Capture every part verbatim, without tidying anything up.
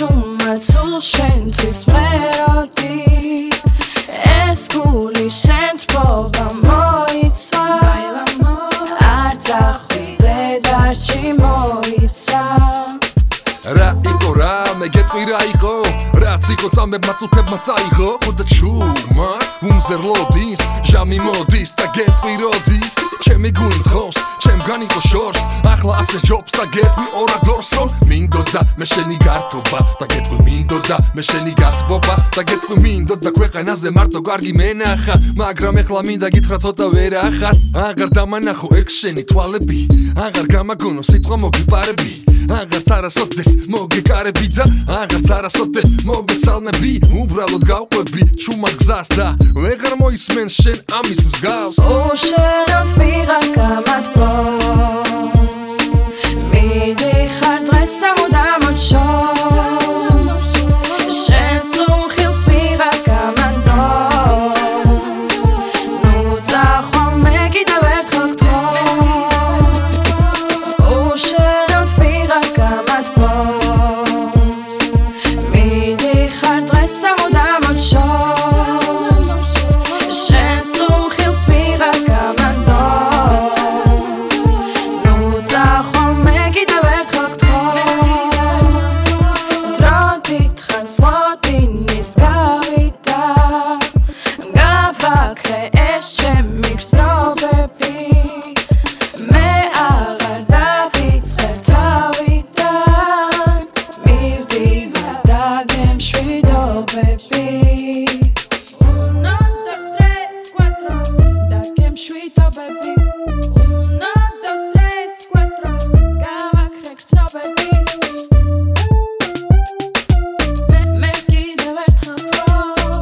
უშუმად სულ შენთვის მღეროდი ეს გული შენ თბობა მოიცვა არც ახვიდე დარჩი მოიცა რა იყო რა მე გეტყვი რა იყო რაც იყო წამებმა წუთებმა წაიღო ხოდა ჩუმა უმზერლოდის ჟამი მოდის და გეტყვი როდის ჩემი გული მთხოს ჩემგან იყო შორს ახლა ასე ჯობს და გეტყვი ორად ორს რომ მინდოდა მე შენი გართობა და გეტყვი მინდოდა მე შენი გათბობა და გეტყვი მინდოდა ქვეყანაზე მარტო კარგი მენახა მაგრამ ეხლა მინდა გითხრა ცოტა ვერახარ აღარ დამანახო ეგ შენი თვალები აღარ გამაგონო სიტყვა მოგიპარები აღარც არასოდეს მოგეკარები და აღარც არასოდეს მოგესალმები უბრალოდ გავყვები ჩუმად გზას და ვეღარ მოისმენს შენ ამის მსგავს უშენოდ ვიღარ გამათბობს მიდიხარ დღეს სამუდამოდ შორს შენ სულხილს ვიღარ გამათბობს ნუ წახვალ მე კიდევ ერთხელ გთხოვ უშენოდ ვიღარ გამათბობს მიდიხარ დღეს სამუდამოდ შორს შენ სულხილს ვიღარ გამათბობს ნუ წახვალ მე კიდევ ერთხელ გთხოვ დრო დიდხანს ლოდინის გავიდა გავაქრე ეს ჩემი გრძნობები მე აღარ დავიწყებ თავიდან მივდივარ და გემშვიდობები uno dos tres cuatro და გემშვიდობები uno dos tres cuatro გავაქრე გრძნობები მე მე კიდევ ერთხელ გთხოვ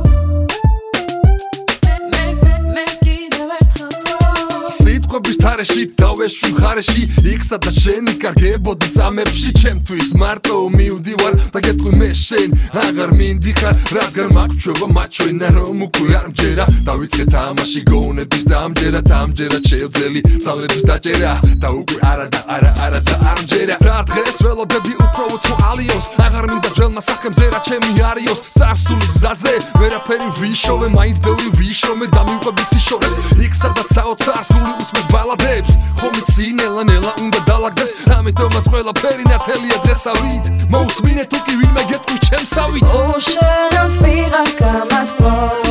მე მე მე კიდევ ერთხელ გთხოვ სიტყვების თარეში დავეშვი მხარეში იქ სადაც შენი კარგებოდი წამებში ჩემთვის მარტო მივდივარ და გეტყვი მე შენ აღარ მინდიხარ რადგან მაგჩვევა მაჩვენა რომ უკვე არ მჯერა დავიწყე თამაში გონების დამჯერა დამჯერა შევძელი ძალების დაჭერა და უკვე არა და არა არა და არ მჯერა და დღეს ველოდები უფრო უცხო ალიონს აღარ მინდა ძველმა სახელმზე რა ჩემი არიოს წარსულის გზაზე ვერაფერი ვიშოვე მაინც ბევრი ვიშოვე და მივყვები სიშორეს იქ სადაც საოცარს გული უსმენს ბალადებს ხომი წინელა ნელა უნდა დალაგდეს ამიტომაც ყველაფერი ნათელია დღესავით მოусმინე თუ კი ვინმე გეტყვი ჩემსავით უშენოდ ვიღარ გამათბობს